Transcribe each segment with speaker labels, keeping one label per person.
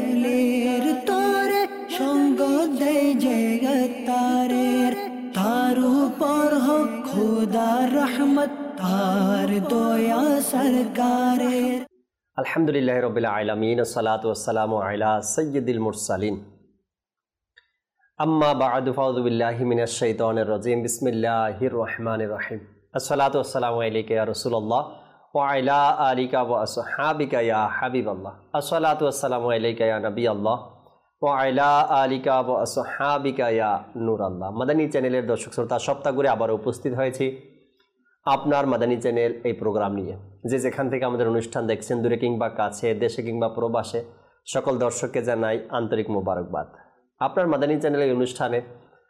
Speaker 1: জালির তোরে সঙ্গ দেয় জগতারের, তার উপর হোক খুদার রহমত, তার দয়া সরকারের।
Speaker 2: আলহামদুলিল্লাহ রাব্বিল আলামিন, আসসালাতু ওয়াসসালামু আলা সাইয়্যিদিল মুরসালিন, আম্মা বা'দু, ফাউযু বিল্লাহি মিনাশ শাইতানির রাজীম, বিসমিল্লাহির রহমানির রহিম। আসসালাতু ওয়াসসালামু আলাইকা ইয়া রাসূলুল্লাহ ওয়া আলা আলিকা ওয়া আসহাবিকা ইয়া হাবিবাল্লাহ। আসসালাতু ওয়াসসালামু আলাইকা ইয়া নবিয়াল্লাহ ওয়া আলা আলিকা ওয়া আসহাবিকা ইয়া নূরাল্লাহ। মাদানী চ্যানেলের দর্শক শ্রোতা, সপ্তাহ ঘুরে আবার উপস্থিত হয়েছি আপনার মাদানী চ্যানেল এই প্রোগ্রাম নিয়ে। যে যেখান থেকে আমাদের অনুষ্ঠান দেখছেন, দূরে কিংবা কাছে, দেশে কিংবা প্রবাসে, সকল দর্শককে জানাই আন্তরিক মোবারকবাদ। আপনার মাদানী চ্যানেল এই অনুষ্ঠানে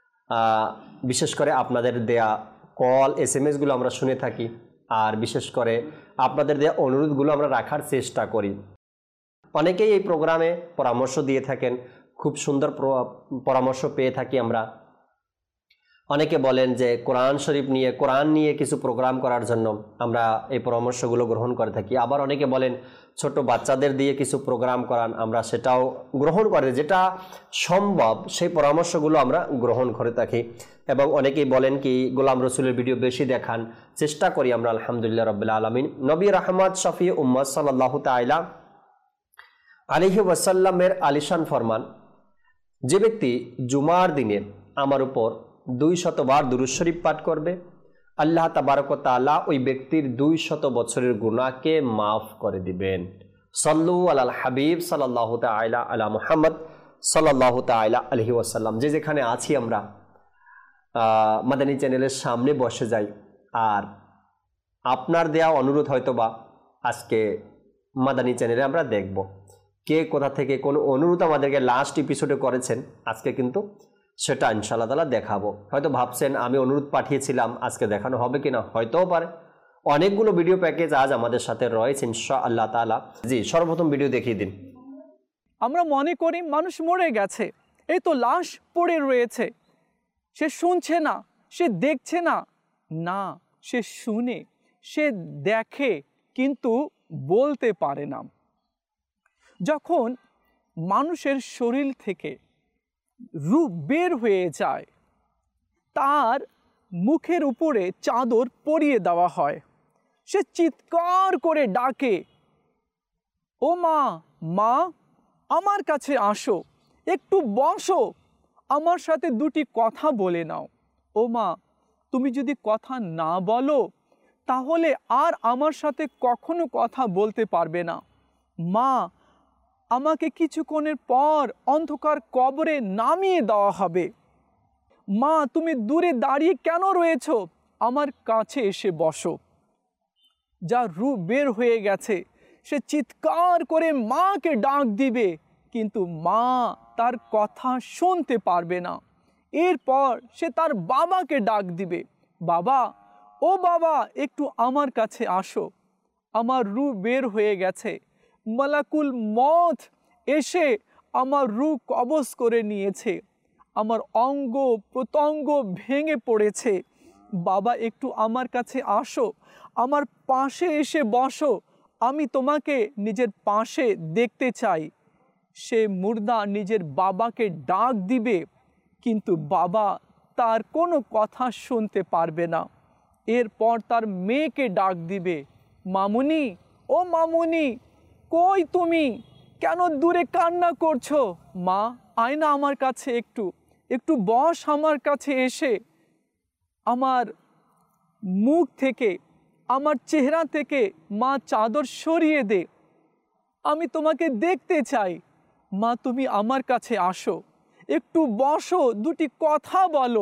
Speaker 2: বিশেষ করে আপনাদের দেয়া কল SMS-গুলো আমরা শুনে থাকি, আর বিশেষ করে আপনাদের দেয়া অনুরোধগুলো আমরা রাখার চেষ্টা করি। অনেকেই এই প্রোগ্রামে পরামর্শ দিয়ে থাকেন, খুব সুন্দর পরামর্শ পেয়ে থাকি আমরা। অনেকে বলেন যে কোরআন শরীফ নিয়ে, কোরআন নিয়ে কিছু প্রোগ্রাম করার জন্য আমরা এই পরামর্শগুলো গ্রহণ করে থাকি। আবার অনেকে বলেন ছোট বাচ্চাদের দিয়ে কিছু প্রোগ্রাম করান, আমরা সেটাও গ্রহণ করে, যেটা সম্ভব সেই পরামর্শগুলো আমরা গ্রহণ করে থাকি। এবং অনেকেই বলেন কি গোলাম রসুলের ভিডিও বেশি দেখান, চেষ্টা করি আমরা আলহামদুলিল্লাহ রাব্বিল আলামিন। নবী রাহমাত শফি উম্মত সাল্লাল্লাহু তাআলা আলাইহি ওয়াসাল্লামের আলিশান ফরমান, যে ব্যক্তি জুমার দিনে আমার উপর 200 বার দুরূদ শরীফ পাঠ করবে, আল্লাহ তাবারক ওয়া তাআলা ওই ব্যক্তির 200 বছরের গুনাহকে মাফ করে দিবেন। সাল্লু আলাল হাবিব সাল্লাল্লাহু তাআলা আলা মুহাম্মদ সাল্লাল্লাহু তাআলা আলাইহি ওয়াসাল্লাম। যে যেখানে আছি আমরা মাদানী চ্যানেলের সামনে বসে যাই, আর আপনার দেয়া অনুরোধ হয়তোবা আজকে মাদানী চ্যানেলে আমরা দেখব কে কোথা থেকে কোন অনুরোধ আমাদেরকে লাস্ট এপিসোডে করেছেন, আজকে কিন্তু সেটা ইনশাআল্লাহ তাআলা দেখাবো। হয়তো ভাবছেন আমি অনুরোধ পাঠিয়েছিলাম, আজকে দেখানো হবে কিনা, হয়তোও পারে। অনেকগুলো ভিডিও প্যাকেজ আজ আমাদের সাথে রয়েছে ইনশাআল্লাহ তাআলা। জি, সর্বপ্রথম ভিডিও দেখিয়ে দিন।
Speaker 3: আমরা মনে করি মানুষ মরে গেছে, এই তো লাশ পড়ে রয়েছে, সে শুনছে না, সে দেখছে না। না, সে শুনে, সে দেখে, কিন্তু বলতে পারে না। যখন মানুষের শরীর থেকে রূপ বের হয়ে যায়, তার মুখের উপরে চাদর পরিয়ে দেওয়া হয়, সে চিৎকার করে ডাকে, ও মা, মা আমার কাছে আসো, একটু বসো, আমার সাথে দুটি কথা বলে নাও। ও মা, তুমি যদি কথা না বলো তাহলে আর আমার সাথে কখনো কথা বলতে পারবে না। মা, আমাকে কিছুক্ষণের পর অন্ধকার কবরে নামিয়ে দেওয়া হবে। মা, তুমি দূরে দাঁড়িয়ে কেন রয়েছো, আমার কাছে এসে বসো। যা রূপ বের হয়ে গেছে সে চিৎকার করে মাকে ডাক দিবে, কিন্তু মা তার কথা শুনতে পারবে না। এরপর সে তার বাবাকে ডাক দিবে, বাবা, ও বাবা, একটু আমার কাছে আসো, আমার রূপ বের হয়ে গেছে, মালাকুল মউত এসে আমার রূহ কবজ করে নিয়েছে, আমার অঙ্গ প্রত্যঙ্গ ভেঙে পড়েছে। বাবা, একটু আমার কাছে আসো, আমার পাশে এসে বসো, আমি তোমাকে নিজের পাশে দেখতে চাই। সে মুর্দা নিজের বাবাকে ডাক দিবে, কিন্তু বাবা তার কোনো কথা শুনতে পারবে না। এরপর তার মেয়েকে ডাক দিবে, মামুনি, ও মামুনি, কই তুমি, কেন দূরে কান্না করছো? মা, আয় না আমার কাছে, একটু একটু বস আমার কাছে এসে, আমার মুখ থেকে, আমার চেহারা থেকে মা চাদর সরিয়ে দে, আমি তোমাকে দেখতে চাই। মা, তুমি আমার কাছে আসো, একটু বসো, দুটি কথা বলো।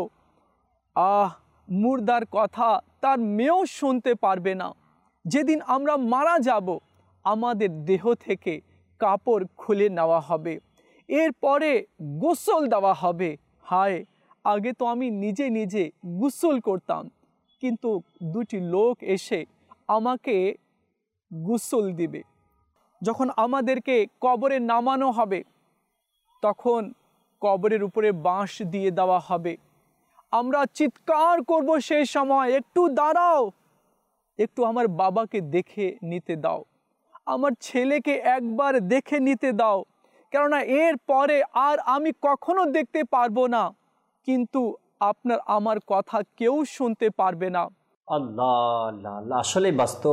Speaker 3: মুর্দার কথা তার মেয়েও শুনতে পারবে না। যেদিন আমরা মারা যাব, আমাদের দেহ থেকে কাপড় খুলে নেওয়া হবে, এরপরে গোসল দেওয়া হবে। হায়, আগে তো আমি নিজে নিজে গোসল করতাম, কিন্তু দুটি লোক এসে আমাকে গোসল দিবে। যখন আমাদেরকে কবরে নামানো হবে, তখন কবরের উপরে বাঁশ দিয়ে দেওয়া হবে। আমরা চিৎকার করব সেই সময়, একটু দাঁড়াও, একটু আমার বাবাকে দেখে নিতে দাও, আমার ছেলেকে একবার দেখে নিতে দাও, কেননা এর পরে আর আমি কখনো দেখতে পারবো না, কিন্তু আপনার আমার কথা কেউ শুনতে পারবে না।
Speaker 2: আল্লাহ আল্লাহ আল্লাহ, আসলে বাস্তব।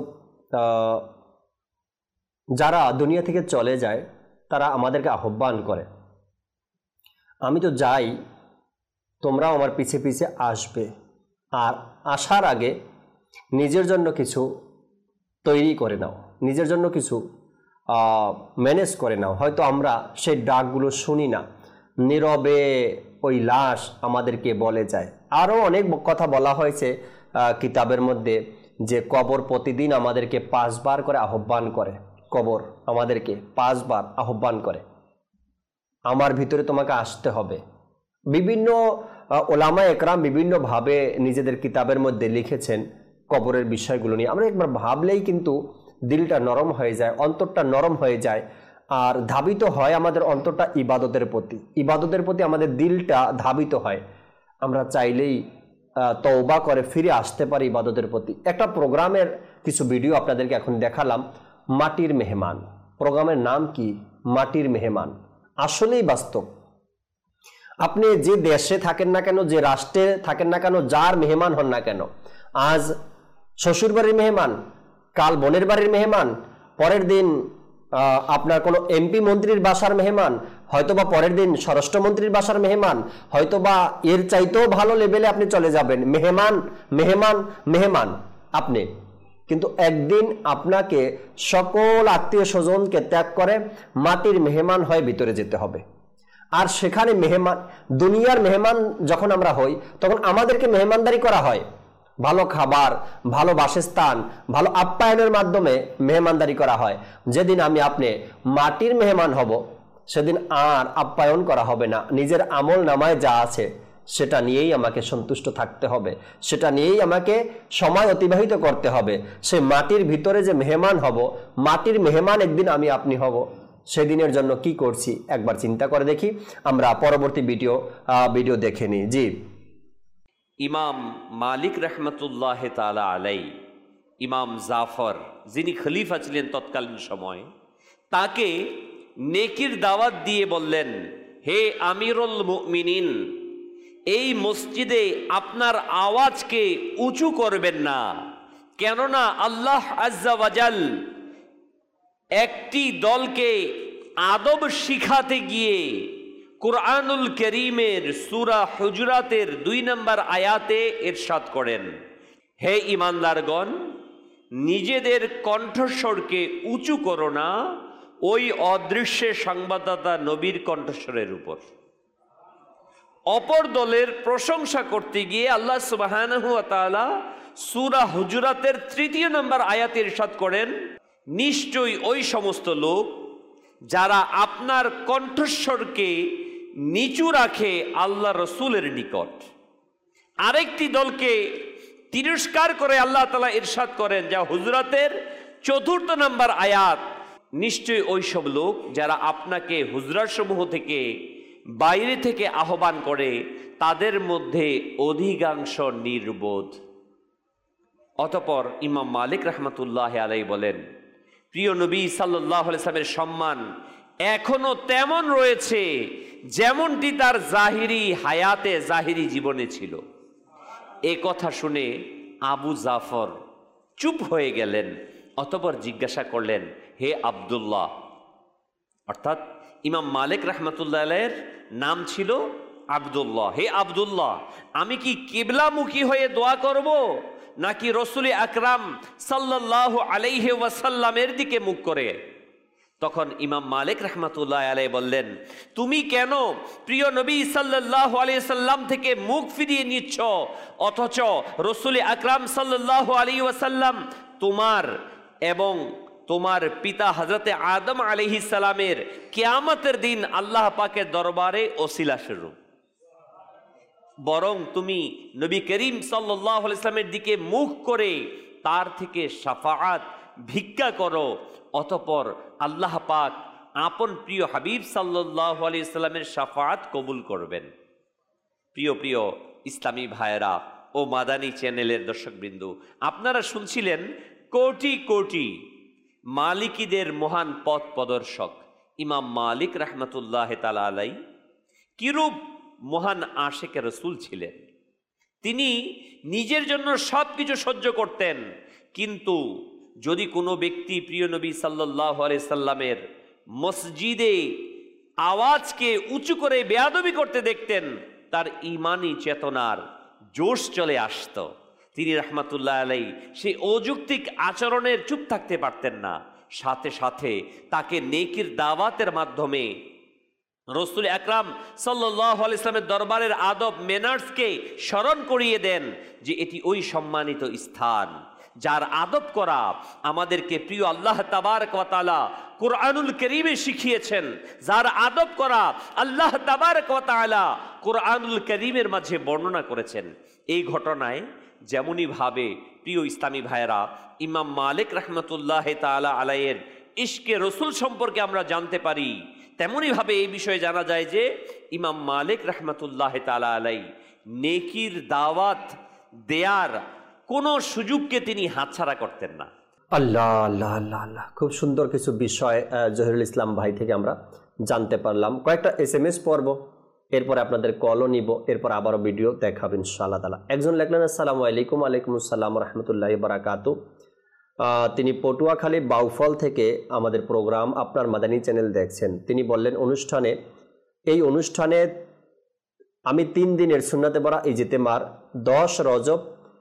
Speaker 2: যারা দুনিয়া থেকে চলে যায় তারা আমাদেরকে আহ্বান করে, আমি তো যাই, তোমরাও আমার পিছে পিছে আসবে। আর আসার আগে নিজের জন্য কিছু তৈরি করে নাও, নিজের জন্য কিছু ম্যানেজ করে নাও। হয়তো আমরা সেই ডাকগুলো শুনি না, নীরবে ওই লাশ আমাদেরকে বলে যায়। আরও অনেক কথা বলা হয়েছে কিতাবের মধ্যে, যে কবর প্রতিদিন আমাদেরকে 5 বার করে আহ্বান করে, কবর আমাদেরকে 5 বার আহ্বান করে, আমার ভিতরে তোমাকে আসতে হবে। বিভিন্ন ওলামা একরাম বিভিন্নভাবে নিজেদের কিতাবের মধ্যে লিখেছেন কবরের বিষয়গুলো নিয়ে। আমরা একবার ভাবলেই কিন্তু দিলটা নরম হয়ে যায়, অন্তরটা নরম হয়ে যায়, আর ধাবিত হয় আমাদের অন্তরটা ইবাদতের প্রতি। ইবাদতের প্রতি আমাদের দিলটা ধাবিত হয়, আমরা চাইলেই তওবা করে ফিরে আসতে পারি ইবাদতের প্রতি। একটা প্রোগ্রামের কিছু ভিডিও আপনাদেরকে এখন দেখালাম, মাটির মেহমান। প্রোগ্রামের নাম কি? মাটির মেহমান। আসলেই বাস্তব। আপনি যে দেশে থাকেন না কেন, যে রাষ্ট্রে থাকেন না কেন, যার মেহমান হন না কেন, আজ শ্বশুর বাড়ির মেহমান, কাল বোনের বাড়ির মেহমান, পরের দিন আপনার কোনো এমপি মন্ত্রীর বাসার মেহমান, হয়তোবা পরের দিন স্বরাষ্ট্রমন্ত্রীর বাসার মেহমান, হয়তোবা এর চাইতেও ভালো লেভেলে আপনি চলে যাবেন। মেহমান মেহমান মেহমান আপনি, কিন্তু একদিন আপনাকে সকল আত্মীয় স্বজনকে ত্যাগ করে মাটির মেহমান হয়ে ভিতরে যেতে হবে। আর সেখানে মেহমান, দুনিয়ার মেহমান যখন আমরা হই, তখন আমাদেরকে মেহমানদারি করা হয়, ভালো খাবার, ভালো বাসস্থান, ভালো আপ্যায়নের মাধ্যমে মেহমানদারি করা হয়। যেদিন আমি আপনি মাটির মেহমান হব, সেদিন আর আপ্যায়ন করা হবে না। নিজের আমল নামায় যা আছে সেটা নিয়েই আমাকে সন্তুষ্ট থাকতে হবে, সেটা নিয়েই আমাকে সময় অতিবাহিত করতে হবে। সে মাটির ভিতরে যে মেহমান হব, মাটির মেহমান একদিন আমি আপনি হব, সেদিনের জন্য কি করছি একবার চিন্তা করে দেখি। আমরা পরবর্তী ভিডিও দেখে নিই। জি,
Speaker 4: ইমাম মালিক রহমতুল্লাহ তাআলা আলাই, ইমাম জাফর যিনি খলিফা ছিলেন তৎকালীন সময়, তাকে নেকির দাওয়াত দিয়ে বললেন, হে আমিরুল মুমিনিন, এই মসজিদে আপনার আওয়াজকে উঁচু করবেন না, কেননা আল্লাহ আজ্জা ওয়াজাল একটি দলকে আদব শিখাতে গিয়ে কুরআনুল কারীমের সূরা হুজুরাতের 2 নম্বর আয়াতে ইরশাদ করেন, হে ঈমানদারগণ, নিজেদের কণ্ঠস্বরকে উঁচু করো না ওই অদৃশ্য সংবাদদাতা নবীর কণ্ঠস্বরের উপর। অপর দলের প্রশংসা করতে গিয়ে আল্লাহ সুবহানাহু ওয়া তাআলা সূরা হুজুরাতের 3 নম্বর আয়াতে ইরশাদ করেন, নিশ্চয়ই ওই সমস্ত লোক যারা আপনার কণ্ঠস্বরকে নিচু রাখে আল্লাহ রসুলের নিকট। আরেকটি দলকে তিরস্কার করে আল্লাহ তাআলা ইরশাদ করেন, যা হুজুরাতের 4 নম্বর আয়াত, নিশ্চয়ই ওই সব লোক যারা আপনাকে হুজরাত সমূহ থেকে বাইরে থেকে আহ্বান করে, তাদের মধ্যে অধিকাংশ নির্বোধ। অতঃপর ইমাম মালিক রহমতুল্লাহ আলাইহি বলেন, প্রিয় নবী সাল্লাল্লাহু আলাইহি ওয়াসাল্লামের সম্মান এখনো তেমন রয়েছে যেমনটি তার জাহিরি হায়াতে, জাহিরি জীবনে ছিল। এ কথা শুনে আবু জাফর চুপ হয়ে গেলেন। অতঃপর জিজ্ঞাসা করলেন, হে আব্দুল্লাহ, অর্থাৎ ইমাম মালিক রহমতুল্লাহ আলাইহির নাম ছিল আব্দুল্লাহ, হে আব্দুল্লাহ, আমি কি কিবলামুখী হয়ে দোয়া করব, নাকি রসুল আকরাম সাল্লাল্লাহু আলাইহি ওয়াসাল্লামের দিকে মুখ করে? তখন ইমাম মালিক রহমতুল্লাহ আলাইহি বললেন, তুমি কেন প্রিয় নবী সাল্লাল্লাহু আলাইহি ওয়াসাল্লাম থেকে মুখ ফিরিয়ে নিচ্ছ, অথচ রসুল আকরাম সাল্লাল্লাহু আলাইহি ওয়াসাল্লাম তোমার এবং তোমার পিতা হযরতে আদম আলাইহিস সালামের কিয়ামতের দিন আল্লাহ পাকের দরবারে ওসিলা স্বরূপ। বরং তুমি নবী করিম সাল্লাল্লাহু আলাইহি ওয়াসাল্লামের দিকে মুখ করে তার থেকে শাফাআত ভিক্ষা করো, অতঃপর আল্লাহ পাক আপন প্রিয় হাবিব সাল্লাল্লাহু আলাইহি ওয়াসাল্লামের শাফাআত কবুল করবেন। প্রিয় প্রিয় ইসলামী ভাইয়েরা ও মাদানী চ্যানেলের দর্শকবৃন্দ, আপনারা শুনছিলেন কোটি কোটি মালিকীদের মহান পথ প্রদর্শক ইমাম মালিক রহমতুল্লাহ তাআলা আলাই কিরূপ মহান আশিকে রসুল ছিলেন। তিনি নিজের জন্য সব কিছু সহ্য করতেন, কিন্তু যদি কোনো ব্যক্তি প্রিয় নবী সাল্লাল্লাহু আলাইহি সাল্লামের মসজিদে আওয়াজকে উঁচু করে বেয়াদবি করতে দেখতেন, তার ঈমানি চেতনার জোশ চলে আসত। তিনি রহমতুল্লাহ আলাই সেই অযৌক্তিক আচরণের চুপ থাকতে পারতেন না, সাথে সাথে তাকে নেকির দাওয়াতের মাধ্যমে রসুল আকরাম সাল্লাল্লাহু আলাইহি ওয়াসাল্লামের দরবারের আদব ম্যানার্সকে স্মরণ করিয়ে দেন যে এটি ওই সম্মানিত স্থান যার আদব করা আমাদেরকে প্রিয় আল্লাহ তাবারক ওয়া তাআলা কুরআনুল কারীমে শিখিয়েছেন, যার আদব করা আল্লাহ তাবারক ওয়া তাআলা কুরআনুল কারীমের মাঝে বর্ণনা করেছেন। এই ঘটনায় যেমনই ভাবে প্রিয় ইসলামী ভাইয়েরা ইমাম মালিক রহমতুল্লাহ তাআলা আলাইয়ের ইশকে রসুল সম্পর্কে আমরা জানতে পারি, তেমনই ভাবে এই বিষয়ে জানা যায় যে ইমাম মালিক রহমতুল্লাহ তাআলা আলাই নেকির দাওয়াত দেয়ার কোনো সুযোগকে তিনি হাতছাড়া করতেন না।
Speaker 2: আল্লাহ আল্লাহ আল্লাহ আল্লাহ, খুব সুন্দর কিছু বিষয় জহিরুল ইসলাম ভাই থেকে আমরা জানতে পারলাম। কয়েকটা SMS পড়ব, এরপরে আপনাদের কলও নিব, এরপর আবারও ভিডিও দেখাবেন ইনশাআল্লাহ তাআলা। একজন লেখলেন আসসালামু আলাইকুম। ওয়ালাইকুম আসসালাম রহমতুল্লাহি বারাকাতু। তিনি পটুয়াখালী বাউফল থেকে আমাদের প্রোগ্রাম আপনার মাদানী চ্যানেল দেখছেন। তিনি বললেন এই অনুষ্ঠানে আমি 3 দিনের সুন্নাতে বরা ইজতেমার 10 রজব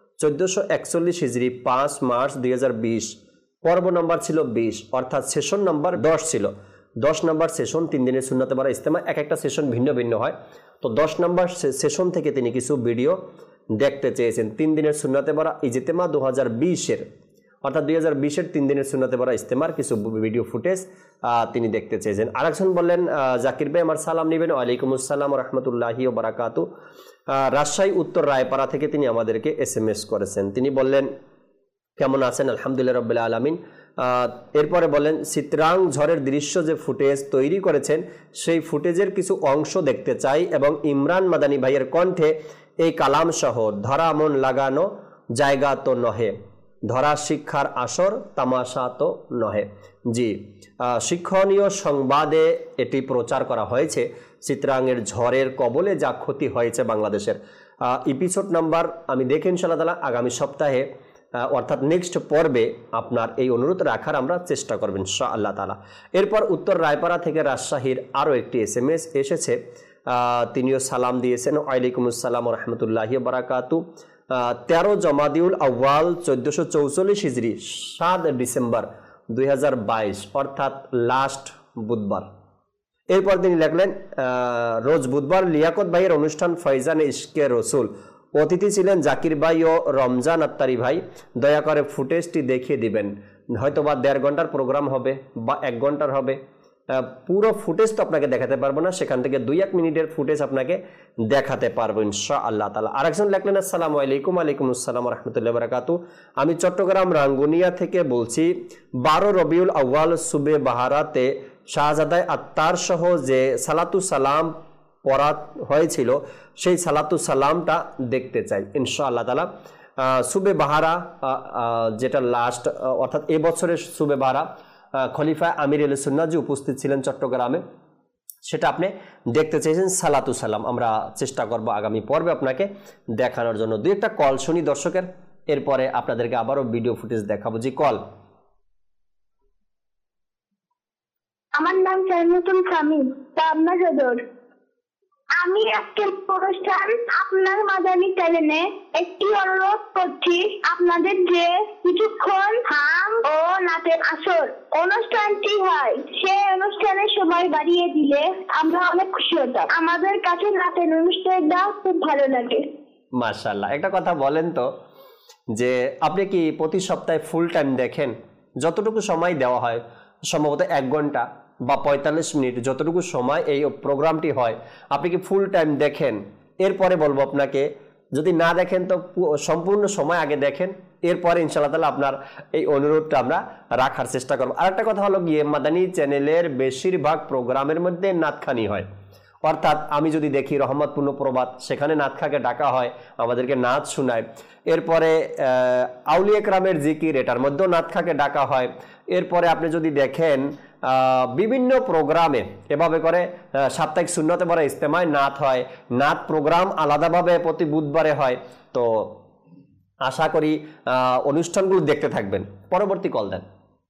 Speaker 2: 1441 হিজরি 5 মার্চ 2020 পর্ব নম্বর ছিল 20, অর্থাৎ সেশন নম্বর 10 ছিল। 10 নম্বর সেশন 3 দিনের সুন্নাতে বরা ইজতেমা, এক একটা সেশন ভিন্ন ভিন্ন হয়। তো 10 নম্বর সেশন থেকে তিনি কিছু ভিডিও দেখতে চেয়েছেন। 3 দিনের সুন্নাতে বরা ইজতেমা 2020-এর, অর্থাৎ 2020-এর 3 দিনের সুন্নাতে বরা ইজতেমার কিছু ভিডিও ফুটেজ তিনি দেখতে চেয়েছেন। আরেকজন বললেন জাকির ভাই আমার সালাম নেবেন। ওয়ালাইকুম আসসালাম রহমতুল্লাহি ওয়া বারাকাতু। রাজশাহী উত্তর রায়পাড়া থেকে তিনি আমাদেরকে SMS করেছেন। তিনি বললেন কেমন আছেন? আলহামদুলিল্লাহ রাব্বিল আলামিন। এরপরে বলেন চিত্রাং ঝড়ের দৃশ্য যে ফুটেজ তৈরি করেছেন সেই ফুটেজের কিছু অংশ দেখতে চাই, এবং ইমরান মাদানী ভাইয়ের কণ্ঠে এই কালাম সহ ধরা মন লাগানো জায়গা তো নহে, ধরা শিক্ষার আসর তামাশা তো নহে। জি, শিক্ষণীয় সংবাদে এটি প্রচার করা হয়েছে। চিত্রাঙ্গের ঝড়ের কবলে যা ক্ষতি হয়েছে বাংলাদেশের এপিসোড নাম্বার আমি দেখে ইনশাআল্লাহ তাআলা আগামী সপ্তাহে অর্থাৎ নেক্সট পর্বে আপনার এই অনুরোধ রাখার আমরা চেষ্টা করব ইনশাআল্লাহ তাআলা। এরপর উত্তর রায়পাড়া থেকে রাজশাহীর আরও একটি SMS এসেছে, তিনিও সালাম দিয়েছেন। ওয়ালাইকুম আসসালাম রহমতুল্লাহি ওয়া বারাকাতু। 13 জমাদিউল আউয়াল 1444 হিজরি 7 ডিসেম্বর 2022 অর্থাৎ লাস্ট বুধবার। এরপর তিনি লিখলেন রোজ বুধবার লিয়াকত ভাইয়ের অনুষ্ঠান ফয়জানে ইশকে রসুল, অতিথি ছিলেন জাকির ভাই ও রমজান আত্তারি ভাই। দয়া করে ফুটেজটি দেখিয়ে দিবেন। হয়তোবা 1.5 ঘন্টার প্রোগ্রাম হবে বা 1 ঘন্টার হবে, পুরো ফুটেজ তো আপনাকে দেখাতে পারবো না, সেখান থেকে 2-1 মিনিটের ফুটেজ আপনাকে দেখাতে পারবো ইনশাআল্লাহ তাআলা। আরেকজন লিখলেন আসসালামু আলাইকুম। ওয়ালাইকুম আসসালাম রাহমাতুল্লাহি ওয়া বারাকাতু। আমি চট্টগ্রাম রাঙ্গুনিয়া থেকে বলছি। 12 রবিউল আউয়াল সুবে বাহারাতে শাহজাদায় আত্তার সহ যে সালাতু সালাম পড়া হয়েছিল সেই সালাতু সালামটা দেখতে চাই ইনশাআল্লাহ তাআলা। সুবে বাহারা যেটা লাস্ট অর্থাৎ এবছরের সুবে বাহারা খলিফা আমির আল সুন্নাহ যে উপস্থিত ছিলেন চট্টগ্রামে, সেটা আপনি দেখতে চেয়েছেন সালাতু সালাম। আমরা চেষ্টা করব আগামী পর্বে আপনাকে দেখানোর জন্য। 2-একটা কল শুনি দর্শকের, এরপরে আপনাদেরকে আবারও ভিডিও ফুটেজ দেখাবো। জি কল।
Speaker 5: আমার নাম সাইমুতুল সামিম, পাবনা সদর। আমি আজকের অনুষ্ঠান আপনার মাদানী চ্যানেলে একটি অনুরোধ করছি, আপনাদের যে কিছুক্ষণ হাম ও নাচের আসর অনুষ্ঠানটি হয় সেই অনুষ্ঠানের সময় বাড়িয়ে দিলে আমরা অনেক খুশি হতাম। আমাদের কাছে নাচের অনুষ্ঠানটা খুব ভালো লাগে।
Speaker 2: মাশাআল্লাহ। একটা কথা বলেন তো, যে আপনি কি প্রতি সপ্তাহে ফুল টাইম দেখেন? যতটুকু সময় দেওয়া হয় সম্ভবত 1 ঘন্টা বা 45 মিনিট যতটুকু সময় এই প্রোগ্রামটি হয়, আপনি কি ফুল টাইম দেখেন? এরপরে বলবো আপনাকে, যদি না দেখেন তো সম্পূর্ণ সময় আগে দেখেন, এরপরে ইনশাআল্লাহ তাআলা আপনার এই অনুরোধটা আমরা রাখার চেষ্টা করব। আরেকটা কথা হলো গিয়ে মাদানী চ্যানেলের বেশিরভাগ প্রোগ্রামের মধ্যে নাতখানি হয়, অর্থাৎ আমি যদি দেখি রহমতপূর্ণ প্রবাদ, সেখানে নাতখাকে ডাকা হয়, আমাদেরকে নাচ শোনায়। এরপরে আউলিয়া কেরামের জিকির, এটার মধ্যেও নাতখাকে ডাকা হয়। এরপরে আপনি যদি দেখেন বিভিন্ন প্রোগ্রামে এভাবে করে সাপ্তাহিক সুন্নতে ভরা ইজতেমায় নাত হয়, নাত প্রোগ্রাম আলাদাভাবে প্রতি বুধবারে হয়। তো আশা করি অনুষ্ঠানগুলো দেখতে থাকবেন। পরবর্তী কল দেন।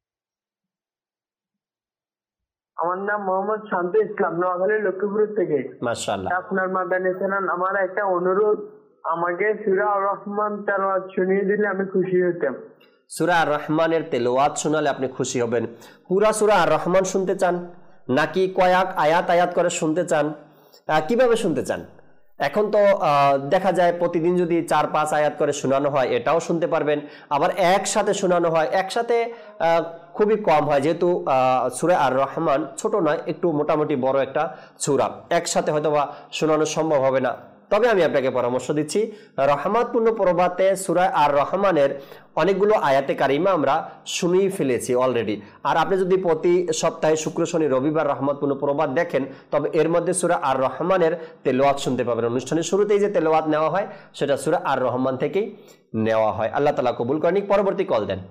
Speaker 6: আমার নাম মোহাম্মদ শান্ত ইসলাম, নোয়াখালী লক্ষ্মীপুর থেকে।
Speaker 2: মাশাআল্লাহ।
Speaker 6: আপনার মাদানী চ্যানেল, আমার একটা অনুরোধ, আমাকে সূরা আর রহমান তেলাওয়াত শুনিয়ে দিলে আমি খুশি হতাম।
Speaker 2: সূরা আর রহমানের তেলাওয়াত শোনালে আপনি খুশি হবেন। পুরা সূরা আর রহমান শুনতে চান নাকি কয়েক আয়াত আয়াত করে শুনতে চান? কিভাবে শুনতে চান? এখন তো দেখা যায় প্রতিদিন যদি 4-5 আয়াত করে শোনানো হয় এটাও শুনতে পারবেন, আবার একসাথে শোনানো হয়, একসাথে খুবই কম হয়, যেহেতু সূরা আর রহমান ছোট নয়, একটু মোটামুটি বড় একটা সূরা, একসাথে হয়তো বা শোনানো সম্ভব হবে না। তবে আমি আপনাকে পরামর্শ দিচ্ছি, রহমাতপূর্ণ প্রভাতে সূরা আর রহমানের অনেকগুলো আয়াতে কারিমা আমরা শুনেই ফেলেছি অলরেডি। আর আপনি যদি প্রতি সপ্তাহে শুক্র শনি রবিবার রহমতপূর্ণ প্রভাত দেখেন, তবে এর মধ্যে সূরা আর রহমানের তেলাওয়াত শুনতে পাবেন। অনুষ্ঠানের শুরুতেই যে তেলাওয়াত নেওয়া হয় সেটা সূরা আর রহমান থেকেই নেওয়া হয়। আল্লাহ তাআলা কবুল করেন। পরবর্তী কল দেন।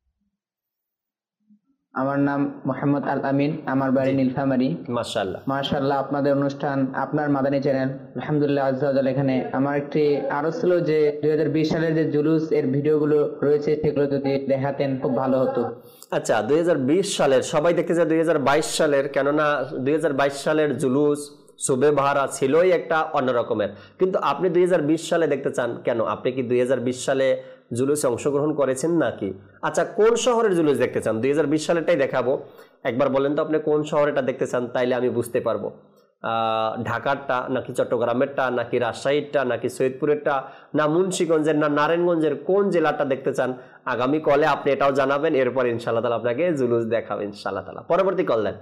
Speaker 7: আমার নাম মোহাম্মদ আল আমিন, আমার বাড়ি নীলফামারী।
Speaker 2: মাশাআল্লাহ
Speaker 7: মাশাআল্লাহ, আপনাদের অনুষ্ঠান, আপনার মাদানী চ্যানেল, আলহামদুলিল্লাহ আজ্জা ওয়া জাল। এখানে আমার একটি আরো ছিল যে 2020 সালের যে জুলুস এর ভিডিওগুলো রয়েছে সেগুলো যদি দেখাতেন খুব ভালো হতো।
Speaker 2: আচ্ছা, 2020 সালের সবাই দেখতে চায় 2022 সালের, কেননা 2022 সালের জুলুস সুবে বাহারা ছিলই একটা অন্যরকমের, কিন্তু আপনি 2020 সালে দেখতে চান কেন? আপনি কি 2020 সালে জুলুসে অংশগ্রহণ করেছেন নাকি? আচ্ছা, কোন শহরের জুলুস দেখতে চান? 2020 সালেরটাই দেখাবো, একবার বলেন তো আপনি কোন শহরেটা দেখতে চান, তাইলে আমি বুঝতে পারবো। ঢাকারটা নাকি চট্টগ্রামেরটা নাকি রাজশাহীরটা নাকি সৈয়দপুরেরটা না মুন্সিগঞ্জের না নারায়ণগঞ্জের, কোন জেলাটা দেখতে চান? আগামী কলে আপনি এটাও জানাবেন, এরপর ইনশাআল্লাহ তাআলা আপনাকে জুলুস দেখাবেন ইনশাআল্লাহ তাআলা। পরবর্তী কল দেন।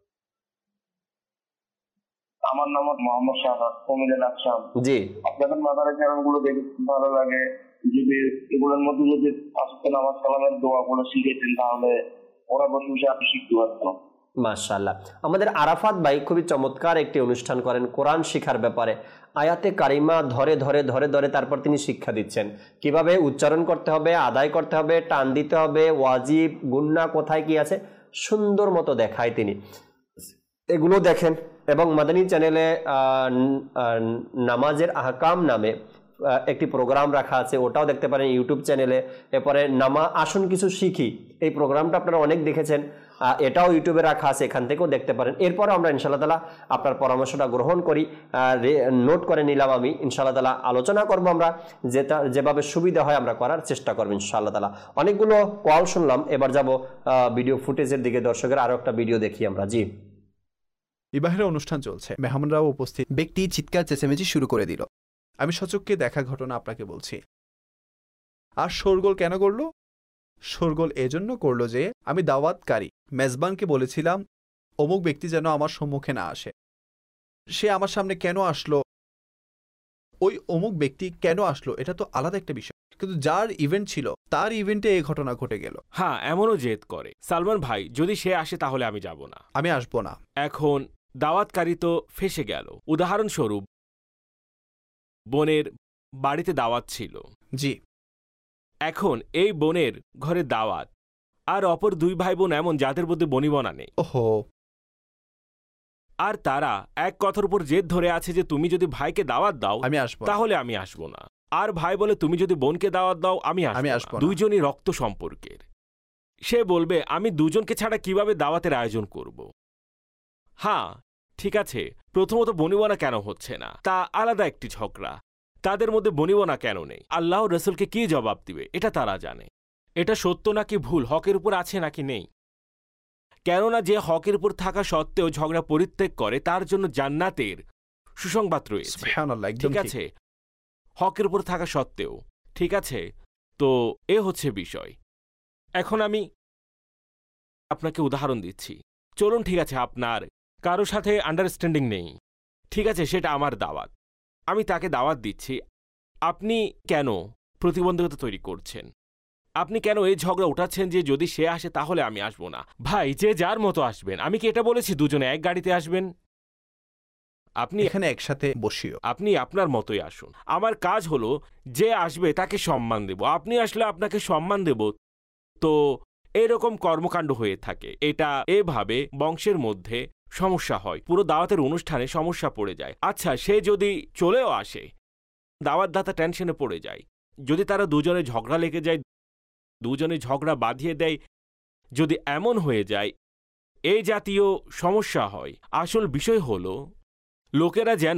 Speaker 6: আমার নাম মোহাম্মদ শাহাদ, কুমিল্লা আসাম।
Speaker 2: জি,
Speaker 6: আপনাদের মাদানী চ্যানেলগুলো দেখে খুব ভালো লাগে। যদি এগুলোর মধ্যে যদি আসতে নামাজ কালামের দোয়াগুলো শিখেছেন তাহলে ওরা বসে বসে আপনি শিখতে পারতাম।
Speaker 2: মাশাআল্লাহ। আমাদের আরাফাত ভাই খুবই চমৎকার একটি অনুষ্ঠান করেন কোরআন শিখার ব্যাপারে। আয়াতে কারিমা ধরে ধরে ধরে ধরে তারপর তিনি শিক্ষা দিচ্ছেন কিভাবে উচ্চারণ করতে হবে, আদায় করতে হবে, টান দিতে হবে, ওয়াজিব গুন্না কোথায় কি আছে সুন্দর মতো দেখায় তিনি। এগুলো দেখেন। এবং মাদানী চ্যানেলে নামাজের আহকাম নামে একটি প্রোগ্রাম রাখা আছে, ওটাও দেখতে পারেন ইউটিউব চ্যানেলে। এরপরে আসুন কিছু শিখি, এই প্রোগ্রামটা আপনারা অনেক দেখেছেন, এটাও ইউটিউবে রাখা আছে, এখান থেকেও দেখতে পারেন। এরপরে আমরা ইনশাআল্লাহ তাআলা আপনার পরামর্শটা গ্রহণ করি, নোট করে নিলাম আমি। ইনশাআল্লাহ তাআলা আলোচনা করবো আমরা, যেভাবে সুবিধা হয় আমরা করার চেষ্টা করবো ইনশাআল্লাহ তাআলা। অনেকগুলো কল শুনলাম, এবার যাব ভিডিও ফুটেজের দিকে। দর্শকের আরো একটা ভিডিও দেখি আমরা। জি,
Speaker 8: বিবাহের অনুষ্ঠান চলছে, মেহমানরাও উপস্থিত। ব্যক্তি চিৎকার চেঁচামেচি শুরু করে দিল। আমি সচক্ষে দেখা ঘটনা আপনাকে বলছি। আর শোরগোল কেন করলো? শোরগোল এজন্য করলো যে আমি দাওয়াতকারী মেজবানকে বলেছিলাম অমুক ব্যক্তি যেন আমার সম্মুখে না আসে। সে আমার সামনে কেন আসলো, ওই অমুক ব্যক্তি কেন আসলো, এটা তো আলাদা একটা বিষয়, কিন্তু যার ইভেন্ট ছিল তার ইভেন্টে এই ঘটনা ঘটে গেল।
Speaker 9: হ্যাঁ, এমনও জেদ করে, সালমান ভাই যদি সে আসে তাহলে আমি যাব না,
Speaker 8: আমি আসবো না।
Speaker 9: এখন দাওয়াতকারী তো ফেসে গেল। উদাহরণস্বরূপ বোনের বাড়িতে দাওয়াত ছিল,
Speaker 8: জি,
Speaker 9: এখন এই বোনের ঘরে দাওয়াত, আর অপর দুই ভাই বোন এমন যাদের মধ্যে বনিবনা নেই।
Speaker 8: ওহো,
Speaker 9: আর তারা এক কথার উপর জেদ ধরে আছে যে তুমি যদি ভাইকে দাওয়াত দাও
Speaker 8: আমি আসবো,
Speaker 9: তাহলে আমি আসবো না। আর ভাই বলে তুমি যদি বোনকে দাওয়াত দাও আমি আসবো না। দুইজনই রক্ত সম্পর্কের। সে বলবে আমি দুজনকে ছাড়া কিভাবে দাওয়াতের আয়োজন করব। হ্যাঁ ঠিক আছে, প্রথমত বনিবনা কেন হচ্ছে না তা আলাদা একটি ঝগড়া। তাদের মধ্যে বনিবনা কেন নেই, আল্লাহ রসুলকে কি জবাব দিবে এটা তারা জানে। এটা সত্য নাকি ভুল, হকের উপর আছে নাকি নেই। কেননা যে হকের উপর থাকা সত্ত্বেও ঝগড়া পরিত্যাগ করে তার জন্য জান্নাতের সুসংবাদ রয়েছে। ঠিক আছে, হকের উপর থাকা সত্ত্বেও। ঠিক আছে, তো এ হচ্ছে বিষয়। এখন আমি আপনাকে উদাহরণ দিচ্ছি। চলুন, ঠিক আছে, আপনার কারো সাথে আন্ডারস্ট্যান্ডিং নেই, ঠিক আছে, সেটা আমার দাওয়াত, আমি তাকে দাওয়াত দিচ্ছি। আপনি কেন প্রতিবন্ধকতা তৈরি করছেন? আপনি কেন এই ঝগড়া উঠাচ্ছেন যে যদি সে আসে তাহলে আমি আসবো না? ভাই, যে যার মতো আসবেন। আমি কি এটা বলেছি দুজনে এক গাড়িতে আসবেন? আপনি
Speaker 8: এখানে একসাথে বসিও,
Speaker 9: আপনি আপনার মতোই আসুন। আমার কাজ হলো যে আসবে তাকে সম্মান দেব। আপনি আসলে আপনাকে সম্মান দেব, তো এরকম কর্মকাণ্ড হয়ে থাকে। এটা এভাবে বংশের মধ্যে সমস্যা হয়, পুরো দাওয়াতের অনুষ্ঠানে সমস্যা পড়ে যায়। আচ্ছা, সে যদি চলেও আসে, দাওয়াতদাতা টেনশনে পড়ে যায়, যদি তারা দুজনে ঝগড়া লেগে যায়, দুজনে ঝগড়া বাঁধিয়ে দেয়, যদি এমন হয়ে যায়, এই জাতীয় সমস্যা হয়। আসল বিষয় হলো লোকেরা যেন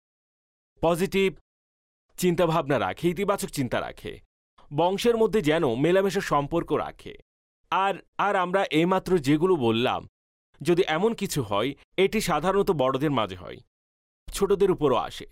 Speaker 9: পজিটিভ চিন্তাভাবনা রাখে, ইতিবাচক চিন্তা রাখে, বংশের মধ্যে যেন মেলামেশার সম্পর্ক রাখে। আর আমরা এইমাত্র যেগুলো বললাম, যদি এমন কিছু হয়, এটি সাধারণত বড়দের মাঝে হয়, ছোটদের উপরও আসে।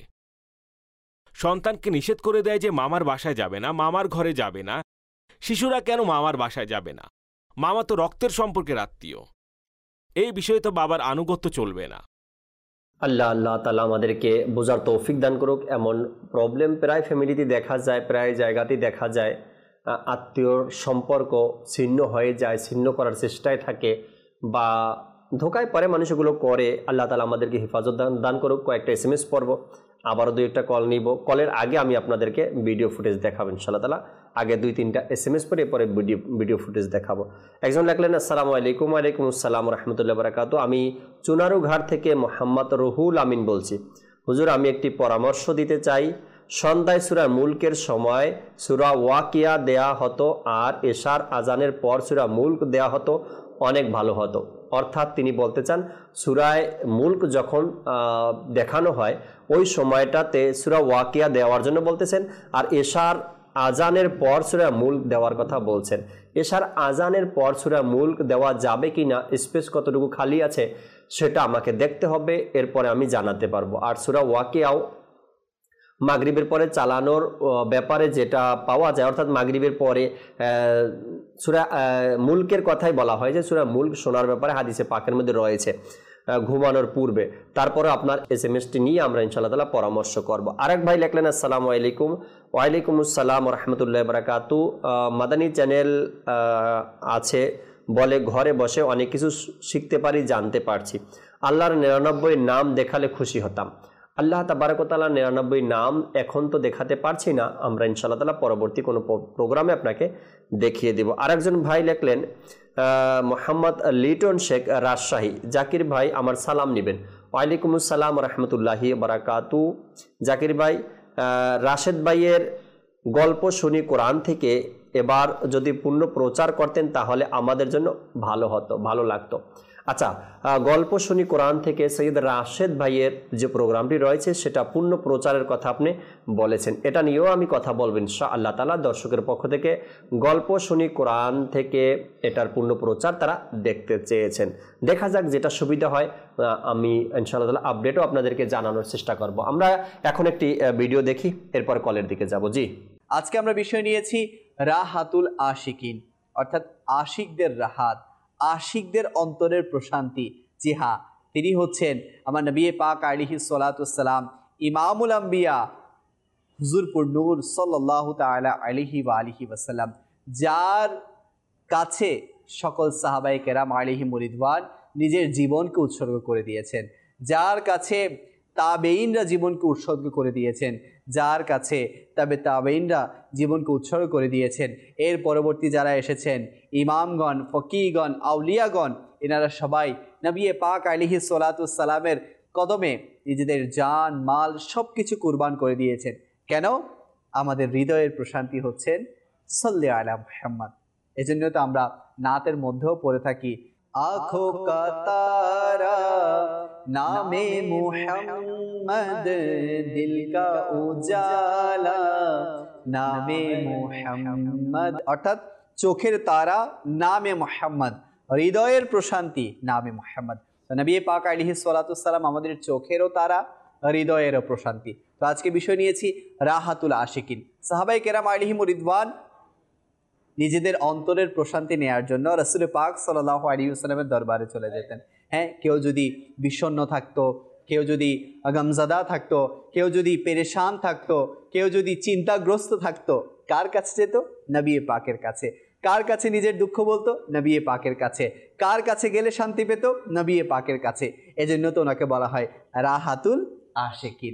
Speaker 9: সন্তানকে নিষেধ করে দেয় যে মামার বাসায় যাবে না, মামার ঘরে যাবে না। শিশুরা কেন মামার বাসায় যাবে না? মামা তো রক্তের সম্পর্কের আত্মীয়, এই বিষয়ে তো বাবার আনুগত্য চলবে না।
Speaker 2: আল্লাহ আল্লাহ তাআলা আমাদেরকে বোঝার তৌফিক দান করুক। এমন প্রবলেম প্রায় ফ্যামিলিতে দেখা যায়, প্রায় জায়গাতেই দেখা যায়। আত্মীয়র সম্পর্ক ছিন্ন হয়ে যায়, ছিন্ন করার চেষ্টায় থাকে বা ধোকায় পরে মানুষগুলো করে। আল্লাহ তাআলা আমাদেরকে হেফাজত দান করুক। কয়েকটা SMS পড়ব, আবারও 2-1টা কল নিব। কলের আগে আমি আপনাদেরকে ভিডিও ফুটেজ দেখাবো ইনশাআল্লাহ তাআলা। আগে 2-3টা SMS পড়ে পরে ভিডিও ফুটেজ দেখাবো। একজন লিখলেন, আসসালামু আলাইকুম। ওয়ালাইকুম আসসালাম রাহমাতুল্লাহি ওয়া বারাকাতুহু। আমি চুনারুঘাট থেকে মোহাম্মদ রুহুল আমিন বলছি। হুজুর, আমি একটি পরামর্শ দিতে চাই। সন্ধ্যায় সূরা মুলকের সময় সূরা ওয়াকিয়া দেয়া হতো আর এশার আজানের পর সূরা মুলক দেয়া হতো, অনেক ভালো হতো। অর্থাৎ তিনি বলতে চান, সূরায়ে মুলক যখন দেখানো হয় ওই সময়টাতে সূরা ওয়াকিয়া দেওয়ার জন্য বলতেছেন, আর এশার আজানের পর সূরা মুলক দেওয়ার কথা বলছেন। এশার আজানের পর সূরা মুলক দেওয়া যাবে কি না, স্পেস কতটুকু খালি আছে সেটা আমাকে দেখতে হবে, এরপরে আমি জানাতে পারবো। আর সূরা ওয়াকিয়াও মাগরিবের পরে চালানোর ব্যাপারে যেটা পাওয়া যায়, অর্থাৎ মাগরিবের পরে সূরা মুলকের কথাই বলা হয় যে সূরা মুলক শোনার ব্যাপারে হাদিসে পাকের মধ্যে রয়েছে ঘুমানোর পূর্বে। তারপরে আপনার SMSটি নিয়ে আমরা ইনশাআল্লাহ তাআলা পরামর্শ করব। আরেক ভাই লিখলেন, আসসালামু আলাইকুম। ওয়ালাইকুম আসসালাম ওয়া রাহমাতুল্লাহি ওয়া বারাকাতুহু। মাদানী চ্যানেল আছে বলে ঘরে বসে অনেক কিছু শিখতে পারি, জানতে পারছি। আল্লাহর 99 নাম দেখালে খুশি হতাম। আল্লাহ তাবারক ওয়া তাআলা 99 নাম এখন তো দেখাতে পারছি না, আমরা ইনশাআল্লাহ তাআলা পরবর্তী কোনো প্রোগ্রামে আপনাকে দেখিয়ে দেব। আরেকজন ভাই লিখলেন, মোহাম্মদ লিটন শেখ, রাজশাহী। জাকির ভাই আমার সালাম নেবেন। ওয়ালাইকুম আসসালাম রাহমাতুল্লাহি ওয়া বারাকাতুহু। জাকির ভাই, রাশেদ ভাইয়ের গল্প শুনি কোরআন থেকে, এবার যদি পূর্ণ প্রচার করতেন তাহলে আমাদের জন্য ভালো হতো, ভালো লাগতো। আচ্ছা, গল্প শুনি কোরআন থেকে সৈয়দ রাশেদ ভাইয়ের যে প্রোগ্রামটি রয়েছে সেটা পূর্ণ প্রচারের কথা আপনি বলেছেন, এটা নিয়েও আমি কথা বলবো ইনশাআল্লাহ তাআলা। দর্শকের পক্ষ থেকে গল্প শুনি কোরআন থেকে এটার পূর্ণ প্রচার তারা দেখতে চেয়েছেন। দেখা যাক, যেটা সুবিধা হয় আমি ইনশাআল্লাহ তাআলা আপডেটও আপনাদেরকে জানানোর চেষ্টা করব। আমরা এখন একটি ভিডিও দেখি, এরপর কলের দিকে যাব। জি,
Speaker 10: আজকে আমরা বিষয় নিয়েছি রাহাতুল আশিকিন, অর্থাৎ আশিকদের রাহাত, আশিকদের অন্তরের প্রশান্তি। জি হ্যাঁ, তিনি হচ্ছেন আমার নবী পাক আলাইহিস সালাতু ওয়াস সালাম, ইমামুল আম্বিয়া, হুজুরপুর নূর সাল্লাল্লাহু তাআলা আলাইহি ওয়া আলিহি ওয়াসাল্লাম, যার কাছে সকল সাহাবায়ে কেরাম আলাইহিমুর রিদওয়ান নিজের জীবনকে উৎসর্গ করে দিয়েছেন, যার কাছে তাবেঈনরা জীবনকে উৎসর্গ করে দিয়েছেন, যার কাছে তাবেঈনরা জীবনকে উৎসর্গ করে দিয়েছেন। এর পরবর্তী যারা এসেছেন ইমামগণ, ফকিহগণ, আউলিয়াগণ, এনারা সবাই নবী পাক আলাইহিস সালাতু ওয়াস সালামের কদমে নিজেদের জান মাল সব কিছু কুরবান করে দিয়েছেন। কেন? আমাদের হৃদয়ের প্রশান্তি হচ্ছেন সাল্লি আলা মুহাম্মদ। এজন্য তো আমরা নাতের মধ্যেও পড়ে থাকি, आँखों का तारा नामे मुहम्मद, दिल का उजाला नामे मुहम्मद, অর্থাৎ চোখের তারা নামে মুহাম্মদ, হৃদয়ের প্রশান্তি নামে মুহাম্মদ। নবী পাক আলাইহিস সালাতু ওয়াস সালাম আমাদের চোখেরও তারা, হৃদয়েরও প্রশান্তি। তো আজকে বিষয় নিয়েছি রাহাতুল আশিকিন। সাহাবায়ে কেরাম আলাইহিমুর রিদওয়ান নিজেদের অন্তরের প্রশান্তি নেয়ার জন্য রাসূল পাক সাল্লাল্লাহু আলাইহি ওয়াসাল্লামের দরবারে চলে যেতেন। হ্যাঁ, কেউ যদি বিষণ্ণ থাকতো, কেউ যদি গমজাদা থাকতো, কেউ যদি পেরেশান থাকতো, কেউ যদি চিন্তাগ্রস্ত থাকতো, কার কাছে যেত? নবী পাকের কাছে। কার কাছে নিজের দুঃখ বলতো? নবী পাকের কাছে। কার কাছে গেলে শান্তি পেত? নবী পাকের কাছে। এজন্য তো ওনাকে বলা হয় রাহাতুল আশিকিন।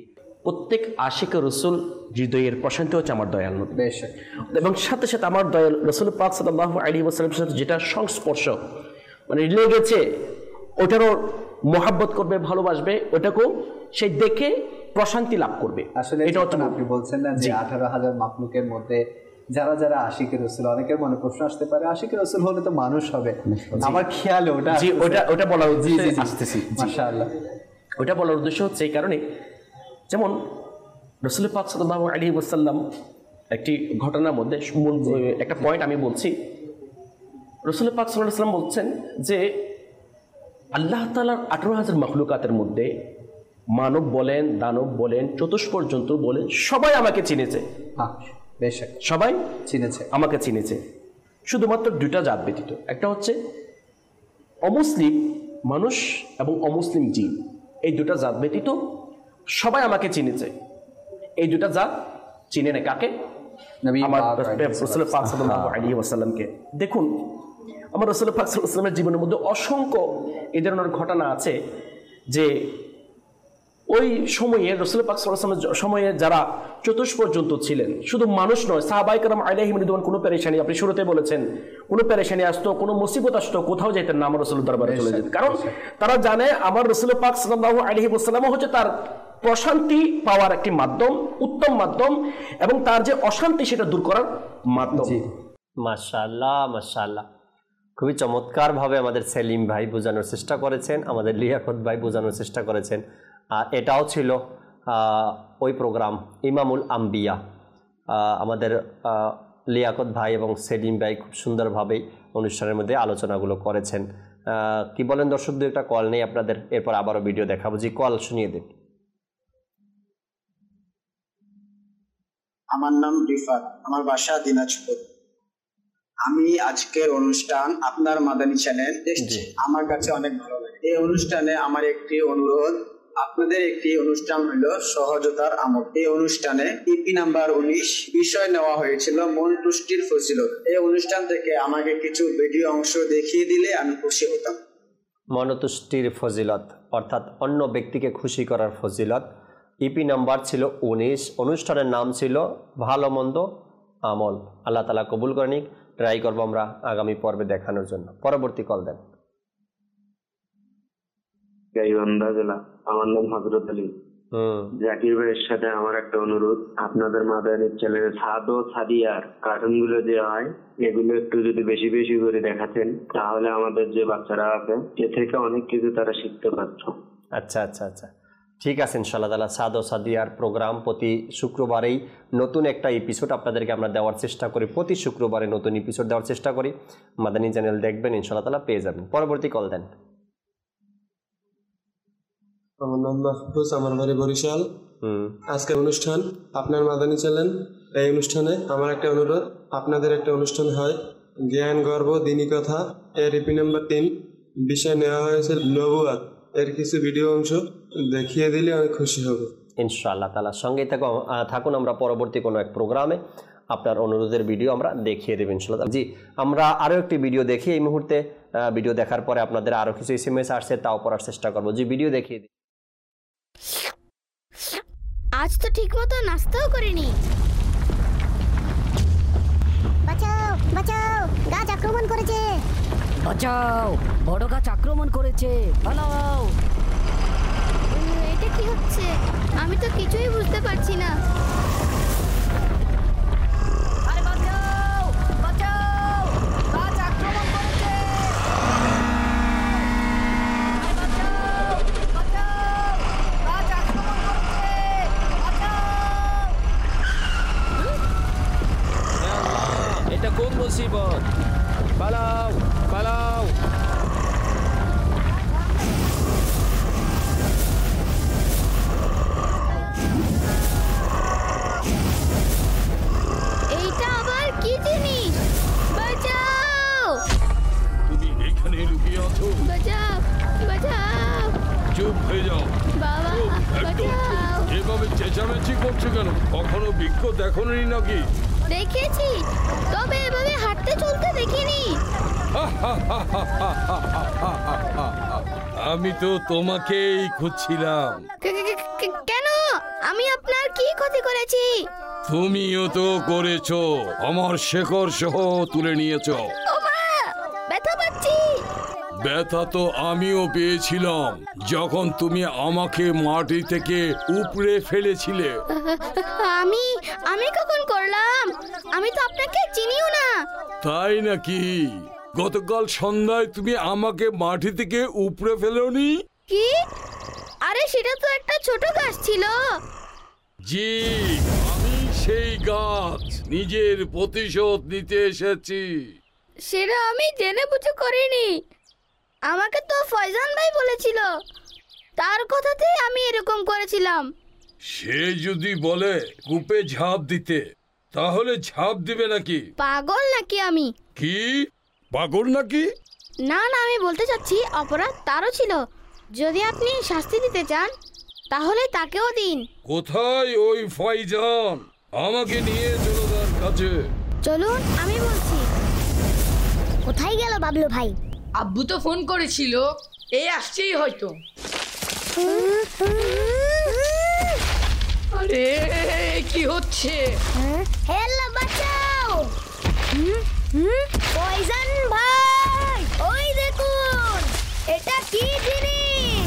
Speaker 11: প্রত্যেক আশিক রসুল হৃদয়ের প্রশান্তি হচ্ছে আমার দয়াল নবী, এবং সাথে সাথে আমার দয়াল রসুল পাক সাল্লাল্লাহু আলাইহি ওয়াসাল্লামের সাথে যেটা সংস্পর্শ মানে লেগেছে ওটারও মহাব্বত করবে, ভালোবাসবে, ওটাকেও সে দেখে প্রশান্তি লাভ করবে।
Speaker 10: আসলে এটা হচ্ছে আপনি বলছেন না যে 18,000 মাখলুকের মধ্যে যারা যারা আশিকের রসুল, অনেকের মনে প্রশ্ন আসতে পারে আশিকের রসুল হলে তো মানুষ হবে, আমার খেয়ালে
Speaker 11: ওটা বলার উদ্দেশ্যে আসতেছি।
Speaker 10: মাশাআল্লাহ,
Speaker 11: ওটা বলার উদ্দেশ্য হচ্ছে এই কারণে, যেমন রসুল পাক সাল্লাল্লাহু আলাইহি ওয়াসাল্লাম একটি ঘটনার মধ্যে একটা পয়েন্ট আমি বলছি। রসুল পাক সাল্লাল্লাহু আলাইহি ওয়াসাল্লাম বলছেন যে আল্লাহ তাআলার 18,000 মাখলুকাতের মধ্যে মানব বলেন, দানব বলেন, চতুষ্পদ জন্তু বলেন, সবাই আমাকে চিনেছে। সবাই চিনেছে, আমাকে চিনেছে, শুধুমাত্র দুইটা জাত ব্যতীত। একটা হচ্ছে অমুসলিম মানুষ এবং অমুসলিম জিন, এই দুটা জাত ব্যতীত সবাই আমাকে চিনেছে। এই দুটা জাত চিনে না কাকে? আমার রাসূল পাক সাল্লাল্লাহু আলাইহি ওয়াসাল্লামকে। দেখুন, আমার রাসূল পাক সাল্লাল্লাহু আলাইহি ওয়াসাল্লামের জীবনের মধ্যে অসংখ্য এই ধরনের ঘটনা আছে যে ওই সময়ে রাসূল পাক সাল্লাল্লাহু আলাইহি ওয়াসাল্লামের সময়ে যারা চতুষ্পদ জন্তু ছিলেন, শুধু মানুষ নয়, সাহাবায়ে কেরাম আলাইহিম রিদওয়ান, কোনো পেরেশানি, আপনি শুরুতে বলেছেন, কোনো পেরেশানি আসতো, কোনো মুসিবত আসতো, কোথাও যেতেন না, আমার রাসূলের দরবারে চলে যেতেন, কারণ তারা জানে আমার রাসূল পাক সাল্লাল্লাহু আলাইহি ওয়াসাল্লাম হচ্ছে তার প্রশান্তি পাওয়ার একটি মাধ্যম, উত্তম মাধ্যম, এবং তার যে অশান্তি সেটা দূর করার মাধ্যম।
Speaker 2: মাশাআল্লাহ, মাশাআল্লাহ, খুবই চমৎকারভাবে আমাদের সেলিম ভাই বোঝানোর চেষ্টা করেছেন, আমাদের লিয়াকত ভাই বোঝানোর চেষ্টা করেছেন। আর এটাও ছিল ওই প্রোগ্রাম ইমামুল আম্বিয়া। আমাদের লিয়াকত ভাই এবং সেলিম ভাই খুব সুন্দরভাবেই অনুষ্ঠানের মধ্যে আলোচনাগুলো করেছেন। কি বলেন দর্শক? দু একটা কল নেই আপনাদের, এরপর আবারও ভিডিও দেখাবো। জি, কল শুনিয়ে দিন।
Speaker 12: আমার নাম রিফাত, আমার বাসা দিনাজপুর। আমি আজকের অনুষ্ঠান আপনার মাদানী চ্যানেল দেখছি, আমার কাছে অনেক ভালো লাগে। এই অনুষ্ঠানে আমার একটি অনুরোধ, আপনাদের একটি অনুষ্ঠান হলো সহজতার আমল। এই অনুষ্ঠানে ইপি নাম্বার 19 বিষয় নেওয়া হয়েছিল মন তুষ্টির ফজিলত। এই অনুষ্ঠান থেকে আমাকে কিছু ভিডিও অংশ দেখিয়ে দিলে আমি খুশি হতাম।
Speaker 2: মনতুষ্টির ফজিলত অর্থাৎ অন্য ব্যক্তিকে খুশি করার ফজিলত। ইপি নাম্বার ছিল 19, অনুষ্ঠানের নাম ছিল ভালো মন্দ আমল। আল্লাহ তাআলা কবুল করে নিক। ট্রাই করবো আমরা আগামী পর্বে দেখানোর জন্য। পরবর্তী কল দেন।
Speaker 13: গাইবান্ধা জেলা, আমার নাম হযরত আলী। জাকির ভাইয়ের সাথে আমার একটা অনুরোধ, আপনাদের মাদানী চ্যানেলে সাদ ও সাদিয়ার কার্টুন গুলো যে হয় এগুলো একটু যদি বেশি বেশি করে দেখাতেন, তাহলে আমাদের যে বাচ্চারা আছে এ থেকে অনেক কিছু তারা শিখতে পারত।
Speaker 2: আচ্ছা আচ্ছা আচ্ছা, ঠিক আছে ইনশাআল্লাহ তাআলা। সাদ ও সাদিয়ার প্রোগ্রাম প্রতি শুক্রবারেই নতুন একটা এপিসোড আপনাদেরকে আমরা দেওয়ার চেষ্টা করি। প্রতি শুক্রবারে নতুন এপিসোড দেওয়ার চেষ্টা করি। মাদানী চ্যানেল দেখবেন, ইনশাআল্লাহ তাআলা পেয়ে যাবেন। পরবর্তী কল দেন।
Speaker 14: আমার নাম মাহফুজ, আমার বাড়ি বরিশাল। আজকের অনুষ্ঠান আপনার মাদানী চ্যানেল, এই অনুষ্ঠানে আমার একটা অনুরোধ, আপনাদের একটা অনুষ্ঠান হয় জ্ঞান গর্ব দিনী কথা, এর ইপি নাম্বার 3 বিষয় নেওয়া হয়েছে নবুয়াত, এর কিছু ভিডিও অংশ দেখিয়ে দিলে অনেক খুশি হব
Speaker 2: ইনশাআল্লাহ তাআলা। সঙ্গেই থাকুন, আমরা পরবর্তী কোনো এক প্রোগ্রামে আপনার অনুরোধের ভিডিও আমরা দেখিয়ে দেব ইনশাআল্লাহ। জি, আমরা আরও একটি ভিডিও দেখি এই মুহূর্তে। ভিডিও দেখার পরে আপনাদের আরও কিছু SMS আসছে, তাও পড়ার চেষ্টা করবো। জি, ভিডিও দেখিয়ে দিই।
Speaker 15: আজ তো ঠিক মতো নাস্তাও করিনি। বাঁচাও বাঁচাও, গাছ আক্রমণ করেছে।
Speaker 16: বাঁচাও, বড় গাছ আক্রমণ করেছে, পালাও।
Speaker 15: এটা কি হচ্ছে? আমি তো কিছুই বুঝতে পারছি না।
Speaker 16: আরে বাঁচাও বাঁচাও, গাছ আক্রমণ করেছে।
Speaker 9: এটা কোন মুসিবত? পালাও পালাও।
Speaker 15: এইটা আবার কি জিনিস? বাঁচাও!
Speaker 17: তুমি এখানে লুকিয়ে আছো?
Speaker 15: বাঁচাও বাঁচাও!
Speaker 17: চুপ হয়ে যাও
Speaker 15: বাবা, বাঁচাও!
Speaker 17: এভাবে চেঁচামেচি করছো কেন? কখনো বৃক্ষ দেখোনি নাকি?
Speaker 15: দেখেছি, তবে এভাবে হাঁটতে চলতে দেখিনি।
Speaker 17: আমি তো তোমাকেই খুঁজছিলাম।
Speaker 15: কেন? আমি আপনার কি ক্ষতি করেছি?
Speaker 17: তুমিও তো করেছো, আমার শেকড় সহ তুলে নিয়েছো।
Speaker 15: ব্যথা পাচ্ছি।
Speaker 17: ব্যথা তো আমিও পেয়েছিলাম যখন তুমি আমাকে মাটি থেকে উপড়ে ফেলেছিলে।
Speaker 15: আমি কখন করলাম? আমি তো আপনাকে চিনিও না।
Speaker 17: তাই নাকি? গতকাল সন্ধ্যায় তুমি আমাকে মাটি থেকে উপড়ে ফেলোনি?
Speaker 15: কি? আরে সেটা তো একটা ছোট গাছ ছিল।
Speaker 17: জি, আমি সেই গাছ। নিজের প্রতিশোধ নিতে এসেছি।
Speaker 15: সেটা আমি জেনে বুঝে করিনি। আমাকে তো ফয়জান ভাই বলেছিল, তার কথাতেই আমি এরকম করেছিলাম।
Speaker 17: সে যদি বলে কূপে ঝাঁপ দিতে, তাহলে ঝাঁপ দিবে নাকি?
Speaker 15: পাগল নাকি আমি?
Speaker 17: কি পাগল নাকি?
Speaker 15: না না, আমি বলতে চাচ্ছি অপরাধ তারও ছিল। যদি আপনি শাস্তি দিতে চান তাহলে তাকেও দিন।
Speaker 17: কোথায় ওই ফয়জান? আমাকে নিয়ে চলো তার কাছে।
Speaker 15: চলুন, আমি বলছি।
Speaker 18: কোথায় গেল বাবলু ভাই?
Speaker 19: আব্বু তো ফোন করেছিল, এই আসছেই হয়তো। আরে কি হচ্ছে?
Speaker 15: হেল্লা, বাঁচাও! পয়জন ভাই, ওই দেখুন, এটা কি জিনিস?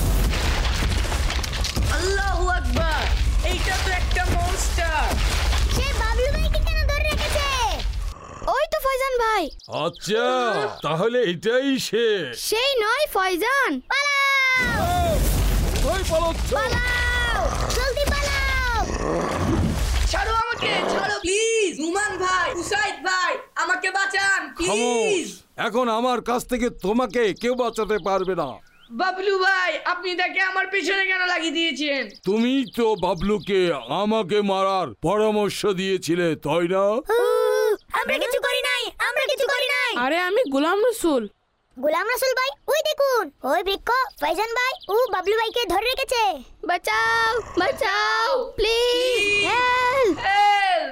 Speaker 19: আল্লাহু আকবার! এইটা তো একটা মনস্টার।
Speaker 15: সে বাবলু ভাইকে কেন ধরে রেখেছে? ওই তো ফয়জান ভাই।
Speaker 17: আচ্ছা, তাহলে এটাই সে।
Speaker 15: সেই নয় ফয়জান। পালাও!
Speaker 17: ওই পালাচ্ছ?
Speaker 15: পালাও! জলদি পালাও!
Speaker 19: ছাড়ো আমাকে, ছাড়ো প্লিজ। রুমান ভাই, উসাইদ ভাই, আমাকে বাঁচান প্লিজ।
Speaker 17: এখন আমার কাছ থেকে তোমাকে কেউ বাঁচাতে পারবে না।
Speaker 19: বাবলু ভাই, আপনি তাকে আমার পেছনে কেন লাগিয়ে দিয়েছেন?
Speaker 17: তুমি তো বাবলুকে আমাকে মারার পরামর্শ দিয়েছিলে, তাই না?
Speaker 15: আমরা কিছু করি নাই, আমরা কিছু করি নাই।
Speaker 19: আরে আমি গোলাম রসুল।
Speaker 18: গোলাম রসুল ভাই, ওই দেখুন, ওই বৃক্ষ ফয়জান ভাই ও বাবলু ভাইকে ধরে রেখেছে।
Speaker 15: বাঁচাও, বাঁচাও, প্লিজ হেল্প!
Speaker 19: হেল্প!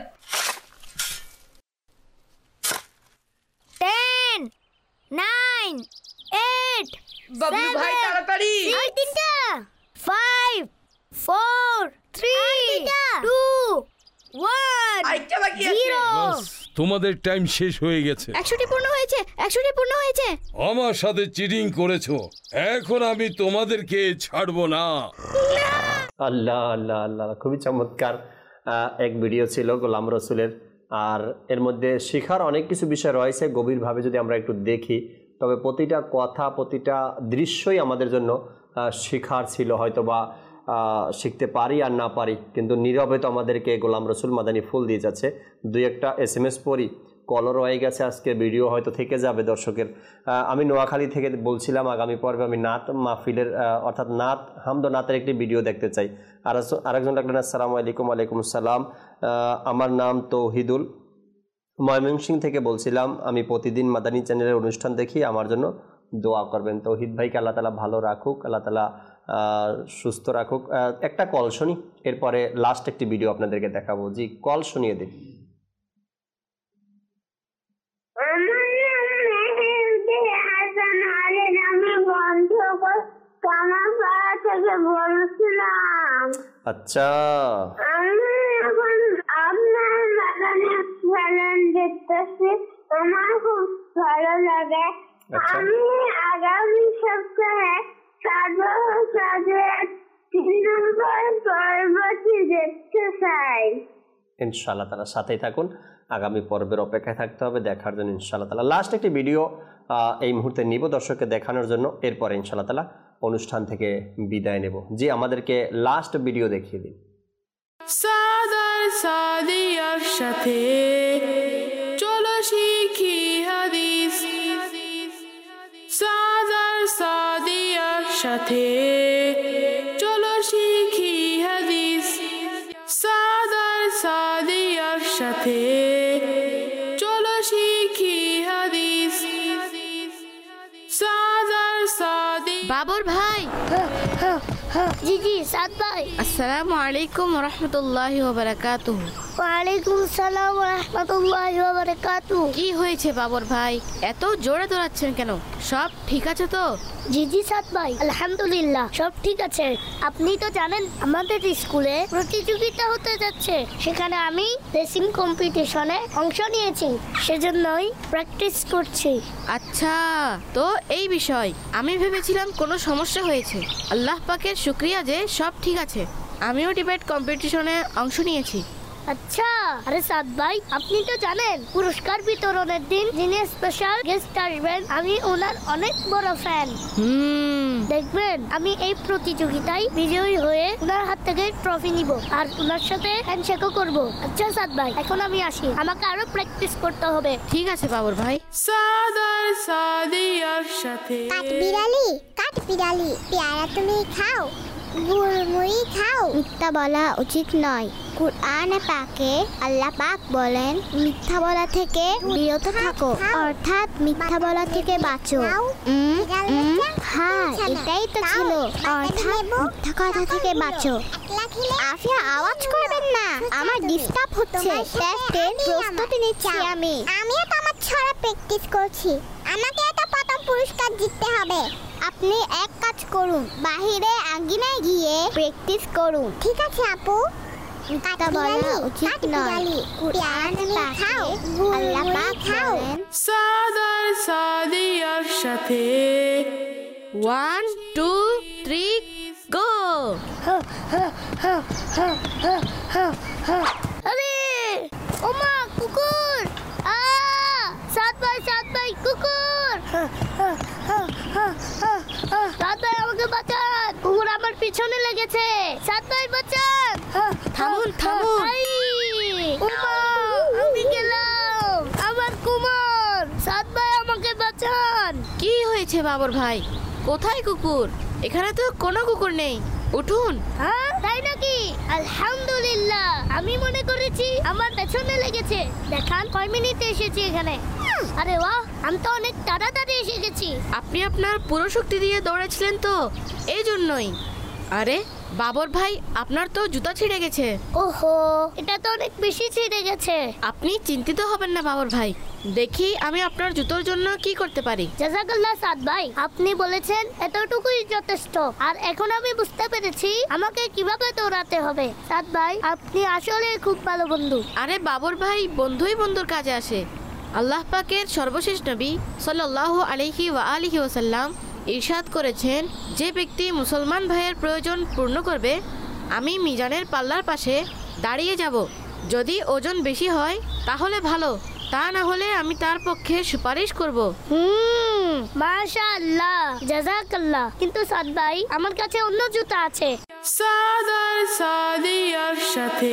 Speaker 18: 10 9 8
Speaker 19: বাবলু ভাই, তাড়াতাড়ি।
Speaker 18: আর তিনটা। 5 4 3 2 1
Speaker 19: আরেকটা বাকি আছে।
Speaker 18: 0।
Speaker 17: তোমাদের টাইম শেষ হয়ে গেছে।
Speaker 15: 100টি পূর্ণ হয়েছে, 100টি পূর্ণ হয়েছে।
Speaker 17: আমার সাথে চিটিং করেছো, এখন আমি তোমাদেরকে ছাড়বো না।
Speaker 2: আল্লাহ আল্লাহ আল্লাহ, খুবই চমৎকার এক ভিডিও ছিল গোলাম রসুলের। আর এর মধ্যে শেখার অনেক কিছু বিষয় রয়েছে। গভীরভাবে যদি আমরা একটু দেখি, তবে প্রতিটা কথা, প্রতিটা দৃশ্যই আমাদের জন্য শেখার ছিল। হয়তো বা শিখতে পারি আর না পারি, কিন্তু নীরবে তো আমাদেরকে গোলাম রসুল মাদানী ফুল দিয়ে যাচ্ছে। দুই একটা SMS পড়ি, কলও রয়ে গেছে, আজকে ভিডিও হয়তো থেকে যাবে দর্শকের। আমি নোয়াখালী থেকে বলছিলাম আগামী পর্বে আমি নাত মাহফিলের অর্থাৎ নাত হামদ নাতের একটি ভিডিও দেখতে চাই। আরেকজন ডাকলেন, আসসালামু আলাইকুম। ওয়ালাইকুম আসসালাম, আমার নাম তৌহিদুল, ময়মনসিংহ থেকে বলছিলাম। আমি প্রতিদিন মাদানী চ্যানেলের অনুষ্ঠান দেখি, আমার জন্য দোয়া করবেন। তৌহিদ ভাইকে আল্লাহ তালা ভালো রাখুক, আল্লাহ তালা সুস্থ রাখুক। একটা কল শুনি, এরপরে লাস্ট একটি ভিডিও আপনাদেরকে দেখাবো। জি, কল শুনিয়ে দিন। আচ্ছা,
Speaker 5: আমি এখন আপনার মাদানী চ্যানেল দেখতেছি, আমার খুব ভালো লাগে। আমি আগামী সপ্তাহে
Speaker 2: ইনশাআল্লাহ তাআলা সাথেই থাকুন, আগামী পর্বের অপেক্ষায় থাকতে হবে দেখার জন্য। ইনশাআল্লাহ তাআলা লাস্ট একটি ভিডিও এই মুহূর্তে নিব দর্শককে দেখানোর জন্য, এরপরে ইনশাআল্লাহ তাআলা অনুষ্ঠান থেকে বিদায় নেব। জি, আমাদেরকে লাস্ট ভিডিও দেখিয়ে দিন।
Speaker 20: সাদার সাদিয়ার সাথে চলো শিখি হাদিস, সাদার সাদিয়ার সাথে চলো শিখি হাদিস, সাদার সাদিয়ার সাথে চলো শিখি হাদিস, সাদার সাদি।
Speaker 15: বাবর ভাই।
Speaker 18: জি জি, সাদ ভাই।
Speaker 15: আসসালামু আলাইকুম ওয়া রাহমাতুল্লাহি ওয়া বারাকাতুহু।
Speaker 18: ওয়ালাইকুম আসসালাম ওয়া রাহমাতুল্লাহি ওয়া বারাকাতুহু।
Speaker 21: কি হয়েছে বাবর ভাই, এত জোরে দৌড়াচ্ছেন কেন? সব ঠিক আছে তো?
Speaker 18: জি জি সাদ ভাই, আলহামদুলিল্লাহ সব ঠিক আছে। আপনি তো জানেন আমাদের স্কুলে প্রতিযোগিতা হতে যাচ্ছে, সেখানে আমি রেসিং কম্পিটিশনে অংশ নিয়েছি, সেজন্যই প্র্যাকটিস করছি।
Speaker 21: আচ্ছা, তো এই বিষয় আমি ভেবেছিলাম কোনো সমস্যা হয়েছে। আল্লাহ পাকের শুকরিয়া যে সব ঠিক আছে। আমিও ডিবেট কম্পিটিশনে অংশ নিয়েছি।
Speaker 18: আচ্ছা, আরে সাদ ভাই, আপনি তো জানেন পুরস্কার বিতরণের দিন যিনি স্পেশাল গেস্ট আসবেন, আমি ওনার অনেক বড় ফ্যান। দেখবেন আমি এই প্রতিযোগিতায় বিজয়ী হয়ে ওনার হাত থেকে ট্রফি নিব আর ওনার সাথে হ্যান্ডশেকও করব। আচ্ছা সাদ ভাই, এখন আমি আসি, আমাকে আরো প্র্যাকটিস করতে হবে।
Speaker 21: ঠিক আছে বাবর ভাই।
Speaker 20: সাদার সাদিয়ার সাথে
Speaker 18: কাঠবিড়ালি, কাঠবিড়ালি, পেয়ারা তুমি খাও, গুড়মুড়ি খাও। মিথ্যা বলা উচিত নয়। কুরআনে পাকে আল্লাহ পাক বলেন, মিথ্যা বলা থেকে বিরত থাকো, অর্থাৎ মিথ্যা বলা থেকে বাঁচো। হ্যাঁ, এটাই তো ছিল, অর্থাৎ মিথ্যা কথা থেকে বাঁচো। আফিয়া, আওয়াজ করবেন না, আমার ডিস্টার্ব হচ্ছে। টেস্টের প্রস্তুতি নিচ্ছি আমি। আমিও তো আমার ছড়া প্র্যাকটিস করছি, আমাকে তো প্রথম পুরস্কার জিততে হবে। আপনি এক কাজ করুন, বাহিরে আঙ্গিনায় গিয়ে প্র্যাকটিস করুন। ঠিক আছে আপু। মিথ্যা বলা উচিত নয়। কুরআনে পাকে আল্লাহ পাক বলেন,
Speaker 20: সাদার সাদিয়ার সাথে
Speaker 21: 1 2 3 গো।
Speaker 18: আরে ওমা, কুকুর! সাদ ভাই, কুকুর! সাদ ভাই, আমাকে বাঁচান, কুকুর আমার পিছনে লেগেছে। সাদ ভাই বাঁচান।
Speaker 21: থামুন থামুন।
Speaker 18: ওমা, আমি গেলাম, আমার কুকুর! সাদ ভাই, আমাকে বাঁচান।
Speaker 21: কি হয়েছে বাবর ভাই? কোথায় কুকুর? এখানে তো কোনো কুকুর নেই, উঠুন।
Speaker 18: হ্যাঁ, তাই নাকি? আলহামদুলিল্লাহ, আমি মনে করেছি আমার পেছনে লেগেছে। দেখান কয় মিনিটে এসেছি এখানে। আরে বাহ, আমি তো অনেক তাড়াতাড়ি এসে গেছি।
Speaker 21: আপনি আপনার পুরো শক্তি দিয়ে দৌড়াচ্ছিলেন তো, এই জন্যই। আরে বাবর ভাই, আপনার তো জুতা ছিঁড়ে গেছে।
Speaker 18: ওহো, এটা তো অনেক বেশি ছিঁড়ে গেছে।
Speaker 21: আপনি চিন্তিত হবেন না বাবর ভাই, দেখি আমি আপনার জুতোর জন্য কি করতে পারি।
Speaker 18: জাযাকাল্লাহ সাদ ভাই, আপনি বলেছেন এতটুকুই যথেষ্ট, আর এখন আমি বুঝতে পেরেছি আমাকে কিভাবে দৌড়াতে হবে। সাদ ভাই, আপনি আসলে খুব ভালো বন্ধু।
Speaker 21: আরে বাবর ভাই, বন্ধুই বন্ধুর কাজে আসে। আল্লাহ পাকের সর্বশেষ নবী সাল্লাল্লাহু আলাইহি ওয়া আলিহি ওয়াসাল্লাম ইরশাদ করেছেন, যে ব্যক্তি মুসলমান ভাইয়ের প্রয়োজন পূর্ণ করবে, আমি মিজানের পাল্লার পাশে দাঁড়িয়ে যাব। যদি ওজন বেশি হয় তাহলে ভালো, তা না হলে আমি তার পক্ষে সুপারিশ করব।
Speaker 18: মাশাআল্লাহ, জাযাকাল্লাহ। কিন্তু সাদ ভাই, আমার কাছে অন্য জুতা আছে।
Speaker 20: সাদার সাদিয়ার সাথে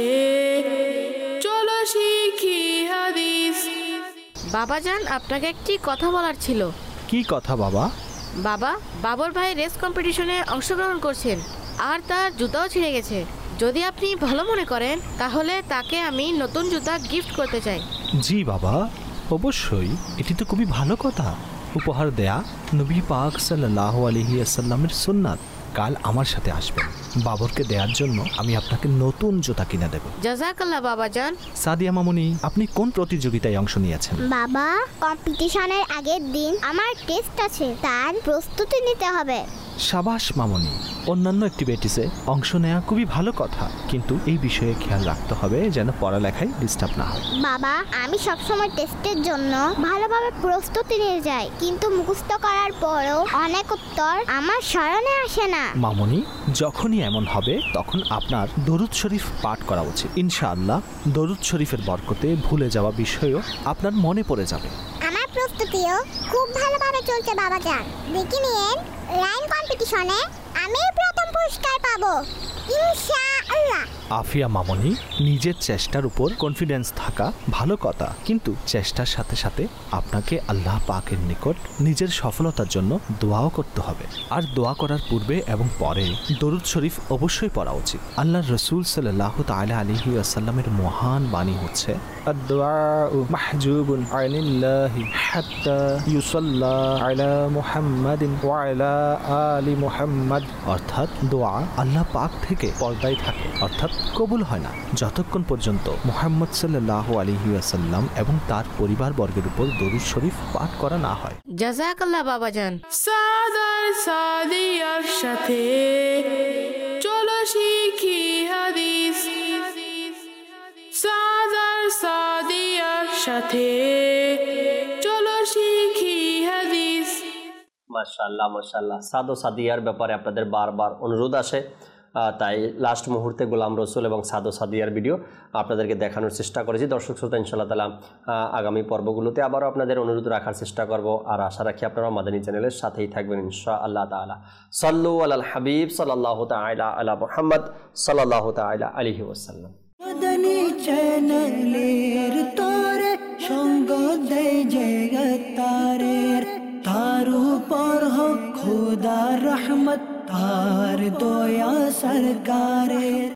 Speaker 20: চলো শিখি হাদিস।
Speaker 21: বাবাজান, আপনাকে একটি কথা বলার ছিল।
Speaker 8: কি কথা বাবা?
Speaker 21: বাবা, বাবর ভাই রেস কম্পিটিশনে অংশগ্রহণ করছেন আর তার জুতাও ছিঁড়ে গেছে। যদি আপনি ভালো মনে করেন তাহলে তাকে আমি নতুন জুতা গিফট করতে চাই।
Speaker 22: জি বাবা, অবশ্যই, এটি তো খুবই ভালো কথা। উপহার দেয়া নবী পাক সাল্লাল্লাহু আলাইহি ওয়াসাল্লামের সুন্নাত। কাল আমার সাথে আসবেন, বাবরকে দেওয়ার জন্য আমি আপনাকে নতুন জুতা কিনে দেব।
Speaker 21: জাযাকাল্লাহ বাবাজান।
Speaker 22: সাদিয়া মামুনি, আপনি কোন প্রতিযোগিতায় অংশ নিয়েছেন?
Speaker 18: বাবা, কম্পিটিশনের আগের দিন আমার টেস্ট আছে, তার প্রস্তুতি নিতে হবে।
Speaker 22: সাবাস মামুনি, অন্যান্য অ্যাক্টিভিটিসে অংশ নেওয়া খুবই ভালো কথা, কিন্তু এই বিষয়ে খেয়াল রাখতে হবে যেন পড়ালেখায় ডিস্টার্ব না হয়।
Speaker 18: বাবা, আমি সবসময় টেস্টের জন্য ভালোভাবে প্রস্তুতি নিয়ে যাই, কিন্তু মুখস্থ করার পরেও অনেক উত্তর আমার স্মরণে আসে না।
Speaker 22: মামুনি, যখনই এমন হবে তখন আপনার দরুদ শরীফ পাঠ করা উচিত। ইনশাআল্লাহ দরুদ শরীফের বরকতে ভুলে যাওয়া বিষয়ও আপনার মনে পড়ে যাবে।
Speaker 18: আমার প্রস্তুতিও খুব ভালোভাবে চলছে বাবাজান। দেখে নিন, লাইন কম্পিটিশনে আমি প্রথম পুরস্কার পাবো ইনশাআল্লাহ।
Speaker 22: আফিয়া মামনি, নিজের চেষ্টার উপর কনফিডেন্স থাকা ভালো কথা, কিন্তু চেষ্টার সাথে সাথে আপনাকে আল্লাহ পাকের নিকট নিজের সফলতার জন্য দোয়াও করতে হবে। আর দোয়া করার পূর্বে এবং পরে দরুদ শরীফ অবশ্যই পড়া উচিত। আল্লাহর রসুল সাল্লাল্লাহু তাআলা আলাইহি ওয়াসাল্লামের মহান বাণী হচ্ছে, الدعاء محجوب عن الله حتى يصلى على محمد وعلى آل محمد অর্থাৎ দোয়া আল্লাহ পাক থেকে পর্দায় থাকে, অর্থাৎ কবুল হয় না যতক্ষণ পর্যন্ত মুহাম্মদ সাল্লাল্লাহু আলাইহি ওয়াসাল্লাম এবং তার পরিবারবর্গের উপর দরুদ শরীফ পাঠ করা না হয়।
Speaker 21: জাযাকাল্লাহ বাবাজান।
Speaker 20: সাদার সাদিয়ার সাথে চলো শিখি হাদিস, সাদার সাদিয়ার সাথে চলো শিখি হাদিস।
Speaker 2: মাশাআল্লাহ মাশাআল্লাহ। সাদ ও সাদিয়ার ব্যাপারে আপনাদের বারবার অনুরোধ আসে, তাই লাস্ট মুহূর্তে গোলাম রসুল এবং সাদ ও সাদিয়ার ভিডিও আপনাদেরকে দেখানোর চেষ্টা করেছি। দর্শক শ্রোতা, ইনশাআল্লাহ তাআলা আগামী পর্বগুলোতে আবারও আপনাদের অনুরোধ রাখার চেষ্টা করব, আর আশা রাখি আপনারা মাদানী চ্যানেলের সাথেই থাকবেন ইনশাআল্লাহ তাআলা। সাল্লু আলাল হাবিব সাল্লাল্লাহু তাআলা আলা মুহাম্মদ সাল্লাল্লাহু তাআলা আলাইহি ওয়াসাল্লাম।
Speaker 1: মাদানী চ্যানেলের তোরে সঙ্গ দেয় জগতারের, তার উপর হোক খোদার রহমত, তার দয়া সরকারের।